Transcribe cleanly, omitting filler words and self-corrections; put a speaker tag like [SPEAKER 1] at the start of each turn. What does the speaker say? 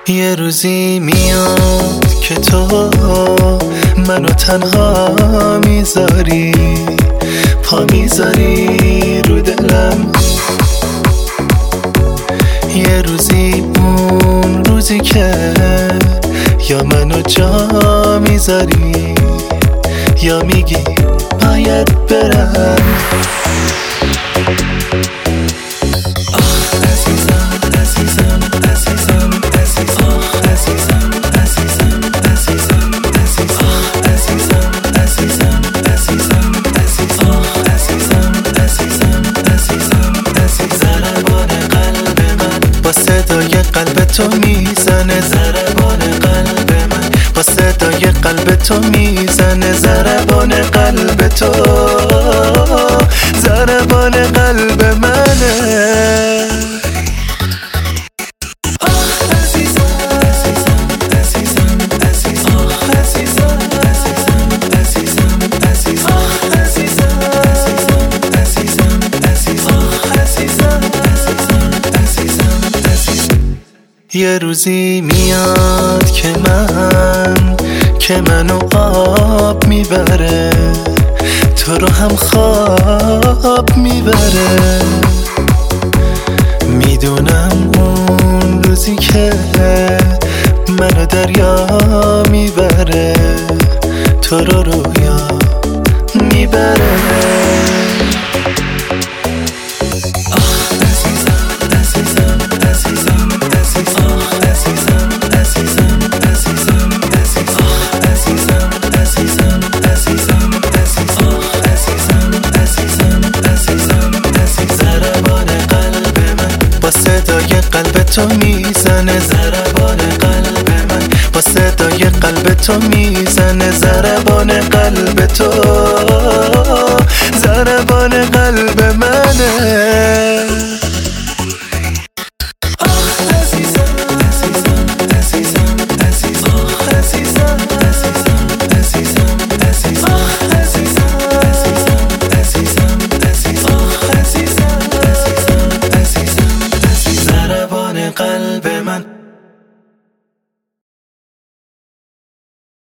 [SPEAKER 1] یه روزی میاد که تو منو تنها میذاری، پا میذاری رو دلم. یه روزی اون روزی که یا منو جا میذاری یا میگی باید برم. با صدای قلب تو میزنه ضربان قلب من، با صدای قلب تو میزنه ضربان قلب تو، ضربان قلب منه. یه روزی میاد که منو آب میبره، تو رو هم خواب میبره. میدونم اون روزی که منو دریا میبره، تو رو رویا میبره. با صدای قلب تو میزنه ضربان قلب من، با صدای قلب تو میزنه ضربان قلب تو، ضربان قلب منه.